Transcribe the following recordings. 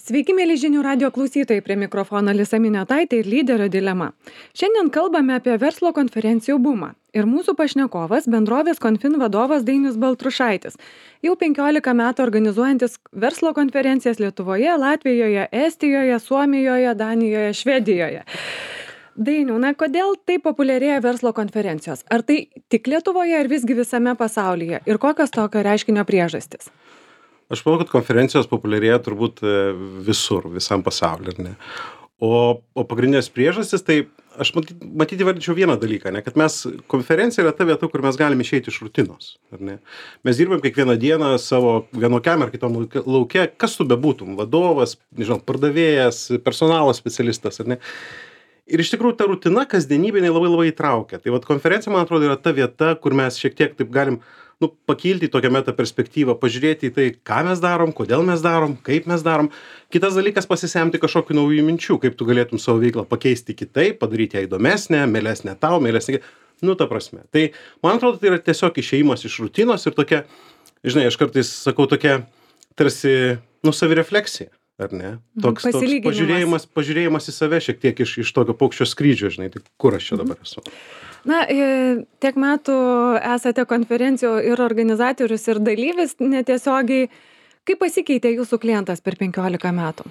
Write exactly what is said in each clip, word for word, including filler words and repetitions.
Sveiki, mėly žinių radio klausytojai, prie mikrofono Lisa Miniotaitė ir lyderio dilema. Šiandien kalbame apie verslo konferencijų bumą. Ir mūsų pašnekovas, bendrovės Konfin vadovas Dainius Baltrušaitis. Jau penkiolika metų organizuojantis verslo konferencijas Lietuvoje, Latvijoje, Estijoje, Suomijoje, Danijoje, Švedijoje. Dainiau, na kodėl taip populiarėja verslo konferencijos? Ar tai tik Lietuvoje ar visgi visame pasaulyje? Ir kokios tokio reiškinio priežastys? Aš manau, kad konferencijos populiarėja turbūt visur, visam pasaulyje, ar ne? O, o pagrindinės priežastis, tai aš matyt, matyt įvardinčiau vieną dalyką, ne? Kad mes, konferencija yra ta vieta, kur mes galime išeiti iš rutinos, ar ne? Mes dirbam kiekvieną dieną savo vienokiam ar kitom lauke, kas tu bebūtum, vadovas, nežinau, pardavėjas, personalo specialistas, ar ne? Ir iš tikrųjų ta rutina kasdienybė labai labai įtraukia. Tai vat konferencija, man atrodo, yra ta vieta, kur mes šiek tiek taip galim nu, pakilti į tokią meta perspektyvą, pažiūrėti į tai, ką mes darom, kodėl mes darom, kaip mes darom. Kitas dalykas pasisemti kažkokių naujų minčių, kaip tu galėtum savo veiklą pakeisti kitaip, padaryti ją įdomesnę, mielesnę tau, mielesnę. Nu, ta prasme. Tai, man atrodo, tai yra tiesiog išėjimas iš rutinos ir tokia, žinai, aš kartais sakau tokia tarsi, nu, savirefleksija. Ar ne? Toks, toks pažiūrėjimas, pažiūrėjimas į save šiek tiek iš, iš tokio paukščio skrydžio, žinai, tai kur aš čia dabar esu. Na, tiek metų esate konferencijų ir organizatorius, ir dalyvis netiesiogiai. Kaip pasikeitė jūsų klientas per penkiolika metų?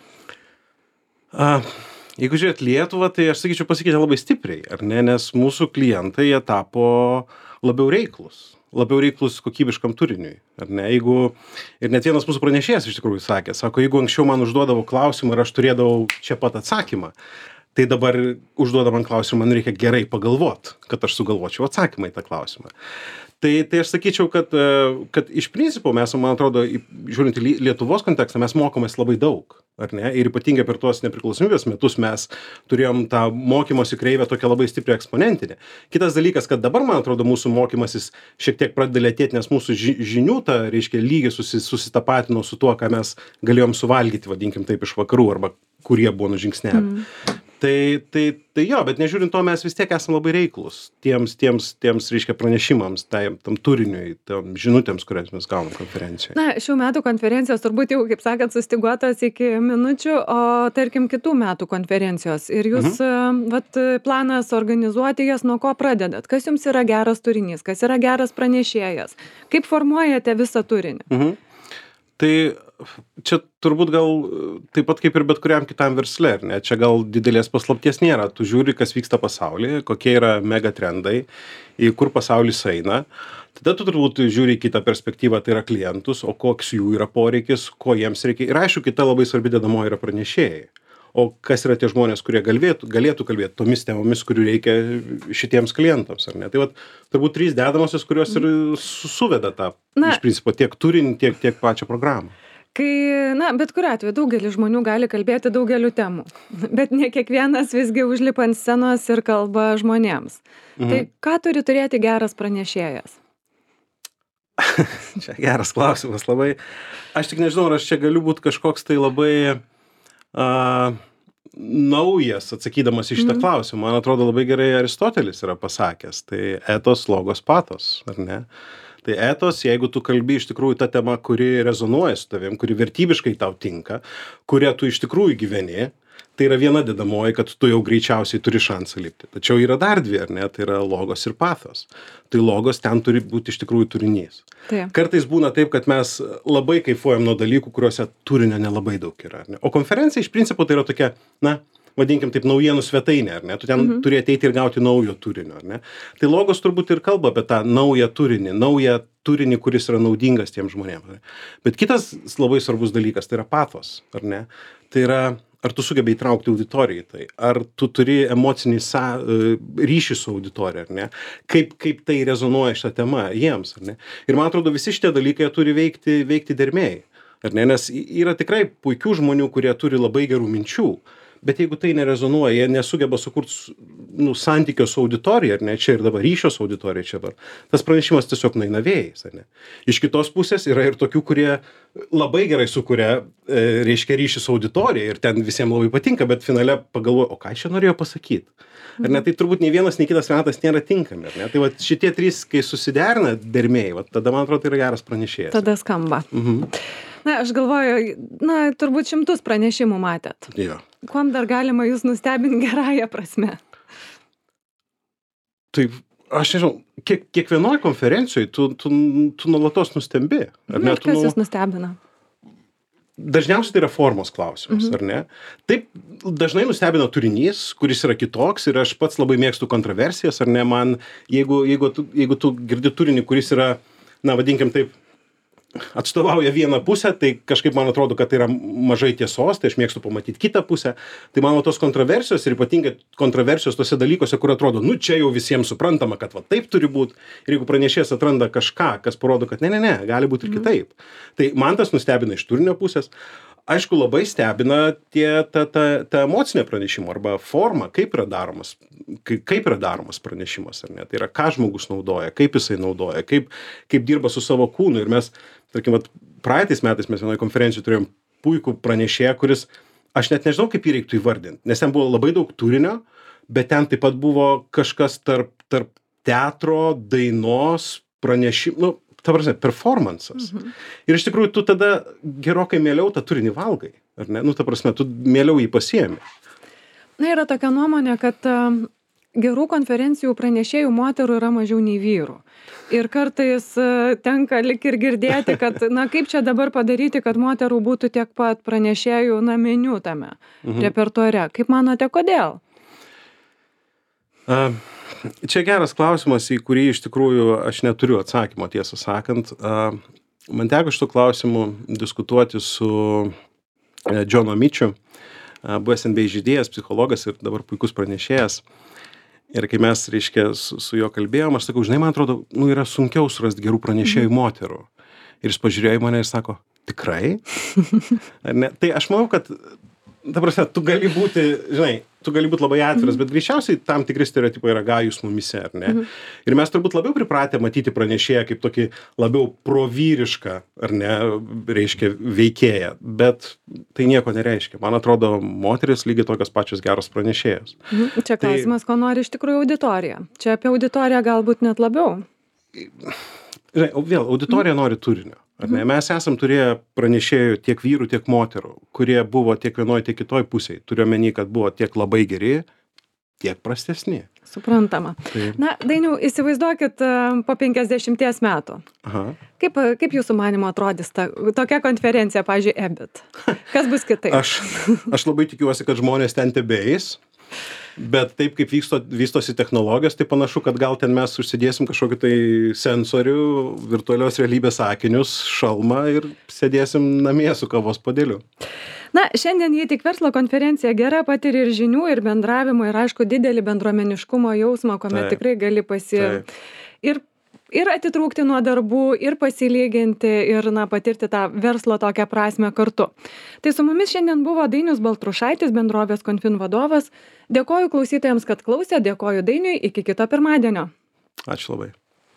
A, jeigu žiūrėt Lietuvą, tai aš sakyčiau pasikeitė labai stipriai, ar ne? Nes mūsų klientai jie tapo labiau reiklus. labiau reiklus kokybiškam turiniui, ar ne? Jeigu, ir net vienas mūsų pranešėjas iš tikrųjų sakė, sako, jeigu anksčiau man užduodavo klausimą ir aš turėdavau čia pat atsakymą, tai dabar užduoda man klausimą, man reikia gerai pagalvot, kad aš sugalvočiau atsakymą į tą klausimą. Tai, tai aš sakyčiau, kad, kad iš principo mes, man atrodo, žiūrint į Lietuvos kontekstą, mes mokomės labai daug, ar ne? Ir ypatingai per tuos nepriklausomybės metus mes turėjom tą mokymosi kreivę tokią labai stiprią eksponentinę. Kitas dalykas, kad dabar, man atrodo, mūsų mokymasis šiek tiek pradeda lėtėti, nes mūsų žinių, ta, reiškia, lygis susitapatino su tuo, ką mes galėjom suvalgyti, vadinkim taip, iš vakarų, arba kurie buvo nužingsniavę. Mm. Tai, tai, tai jo, bet nežiūrint to, mes vis tiek esame labai reiklus tiems, tiems, tiems reiškia, pranešimams, tai, tam turiniui, tam žinutėms, kurias mes gaunam konferencijoje. Na, šių metų konferencijos turbūt jau, kaip sakant, sustiguotos iki minučių, o tarkim kitų metų konferencijos. Ir jūs, mhm. vat, planas organizuoti jas, nuo ko pradedat? Kas jums yra geras turinys? Kas yra geras pranešėjas? Kaip formuojate visą turinį? Mhm. Tai čia turbūt gal taip pat kaip ir bet kuriam kitam versle, ar ne? Čia gal didelės paslapties nėra. Tu žiūri, kas vyksta pasaulyje, kokie yra mega trendai, į kur pasaulis eina. Tada tu turbūt žiūri į kitą perspektyvą, tai yra klientus, o koks jų yra poreikis, ko jiems reikia. Ir aišku, kita labai svarbi dedamoji yra pranešėjai. O kas yra tie žmonės, kurie galėtų, galėtų kalbėti tomis temomis, kurių reikia šitiems klientams, ar ne? Tai vat, turbūt trys dedamosios, kurios ir suveda tą, na, iš principo, tiek turinį, tiek, tiek pačią programą. Kai, na, bet kuriuo atveju daugelis žmonių gali kalbėti daugeliu temų, bet ne kiekvienas visgi užlipa ant scenos ir kalba žmonėms. Mhm. Tai ką turi turėti geras pranešėjas? Čia geras klausimas labai. Aš tik nežinau, ar aš čia galiu būti kažkoks tai labai uh, naujas atsakydamas į šitą mhm. klausimą. Man atrodo labai gerai Aristotelis yra pasakęs. Tai etos, logos, patos, ar ne? Tai etos, jeigu tu kalbi iš tikrųjų tą temą, kuri rezonuoja su tavim, kuri vertybiškai tau tinka, kurią tu iš tikrųjų gyveni, tai yra viena dedamoji, kad tu jau greičiausiai turi šansą lipti. Tačiau yra dar dvi, ar ne? Tai yra logos ir pathos. Tai logos ten turi būti iš tikrųjų turinys. Taip. Kartais būna taip, kad mes labai kaifuojam nuo dalykų, kuriuose turinio nelabai daug yra. Ar ne? O konferencija iš principo tai yra tokia, na, vadinkim taip, naujienų svetainė, ar ne? Tu ten mhm. turi ateiti ir gauti naujo turinio, ar ne? Tai logos turbūt ir kalba apie tą naują turinį, naują turinį, kuris yra naudingas tiem žmonėms. Bet kitas labai svarbus dalykas, tai yra pathos, ar ne? Tai yra, ar tu sugebi įtraukti auditoriją į tai, ar tu turi emocinį sa, ryšį su auditorija, ar ne? Kaip, kaip tai rezonuoja šitą temą jiems, ar ne? Ir man atrodo, visi šitie dalykai turi veikti, veikti dermėjai, ar ne? Nes yra tikrai puikių žmonių, kurie turi labai gerų minčių. Bet jeigu tai nerezonuoja, jie nesugeba sukurti nu, santykio su auditorija, ar ne, čia ir dabar ryšio su auditorija, čia dabar, tas pranešimas tiesiog nueina vėjais, ar ne. Iš kitos pusės yra ir tokių, kurie labai gerai sukuria, e, reiškia, ryšį su auditorija ir ten visiems labai patinka, bet finale pagalvoja, o ką čia norėjo pasakyti. Ar ne, tai turbūt nei vienas, nei kitas metas nėra tinkami, ar ne. Tai va šitie trys, kai susiderina dermėjai, va, tada man atrodo tai yra geras pranešėjas. Tada skamba. Mhm. Na, aš galvoju, na, turbūt šimtus pranešimų matėt. Jo. Kuom dar galima jūs nustebinti gerąją prasme? Taip, aš nežinau, kiek, kiekvienoje konferencijoje tu, tu, tu nuolatos nustembi. Ar ne? Ir kas tu, jūs nustebina? Dažniausiai tai yra formos klausimas, Mhm. ar ne? Taip, dažnai nustebina turinys, kuris yra kitoks ir aš pats labai mėgstu kontroversijas, ar ne? Man, jeigu, jeigu, tu, jeigu tu girdi turinį, kuris yra, na, vadinkim taip, atstovauja vieną pusę, tai kažkaip man atrodo, kad tai yra mažai tiesos, tai aš mėgstu pamatyti kitą pusę. Tai mano tos kontroversijos ir ypatingai kontroversijos tose dalykuose, kur atrodo, nu čia jau visiems suprantama, kad va taip turi būti. Ir jeigu pranešėjas atranda kažką, kas parodo, kad ne, ne, ne, gali būti ir kitaip. Tai man tas nustebina iš turinio pusės. Aišku, labai stebina tie, ta, ta, ta emocinė pranešimo arba forma, kaip yra daromas, kaip, kaip yra daromas pranešimas, ar ne? Tai yra, ką žmogus naudoja, kaip jisai naudoja, kaip, kaip dirba su savo kūnu. Ir mes, tarkim, vat, praeitais metais mes vienoje konferencijoje turėjom puikų pranešėją, kuris, aš net nežinau, kaip jį reiktų įvardinti, nes ten buvo labai daug turinio, bet ten taip pat buvo kažkas tarp, tarp teatro, dainos, pranešimų, nu, ta prasme, performances. Mhm. Ir iš tikrųjų, tu tada gerokai mieliau tą turinį valgai, ar ne? Nu, ta prasme, tu mieliau jį pasiemi. Na, yra tokia nuomonė, kad um, gerų konferencijų pranešėjų moterų yra mažiau nei vyrų. Ir kartais uh, tenka lik ir girdėti, kad, na, kaip čia dabar padaryti, kad moterų būtų tiek pat pranešėjų, na, meniu tame mhm. repertuare. Kaip manote, kodėl? Uh, Čia geras klausimas, į kurį iš tikrųjų aš neturiu atsakymo, tiesą sakant. Man teko šitų klausimų diskutuoti su Džonu Mičiu, buvęs N B A žaidėjas, psichologas ir dabar puikus pranešėjas. Ir kai mes, reiškia, su, su juo kalbėjom, aš sakau, žinai, man atrodo, nu, yra sunkiau surasti gerų pranešėjų mhm. moterų. Ir jis pažiūrėjo į mane ir sako, tikrai? Ar ne? Tai aš manau, kad, ta prasme, tu gali būti, žinai, tu gali būti labai atviras, bet greičiausiai tam tikri stereotipai yra gajus mumise, ar ne? Mhm. Ir mes turbūt labiau pripratę matyti pranešėją kaip tokį labiau provyrišką, ar ne, reiškia, veikėją, bet tai nieko nereiškia. Man atrodo, moteris lygiai tokios pačios geros pranešėjos. Mhm. Čia klausimas, tai, ko nori iš tikrųjų auditorija. Čia apie auditoriją galbūt net labiau. Žinai, vėl, auditorija mhm. nori turinio. Ar ne? Mes esam turėję pranešėjų tiek vyrų, tiek moterų, kurie buvo tiek vienoje, tiek kitoj pusėje. Turiu omeny, kad buvo tiek labai geri, tiek prastesni. Suprantama. Tai. Na, Dainiau, įsivaizduokit po penkiasdešimties metų. Aha. Kaip, kaip jūsų manimo atrodys ta, tokia konferencija, pavyzdžiui, E B I T? Kas bus kitaip? Aš, aš labai tikiuosi, kad žmonės ten tebeis. Bet taip kaip vyksto, vystosi technologijos, tai panašu, kad gal ten mes užsidėsim kažkokį tai sensorių, virtualios realybės akinius, šalmą ir sėdėsim namie su kavos puodeliu. Na, šiandien jei tik verslo konferencija gera, patiri ir žinių, ir bendravimo, ir aišku, didelį bendruomeniškumo jausmą, kuomet taip, tikrai gali pasi... Taip. Ir ir atitrūkti nuo darbų, ir pasilyginti, ir, na, patirti tą verslo tokią prasme kartu. Tai su mumis šiandien buvo Dainius Baltrušaitis, bendrovės Konfin vadovas. Dėkoju klausytojams, kad klausė, dėkoju Dainiui, iki kito pirmadienio. Ačiū labai.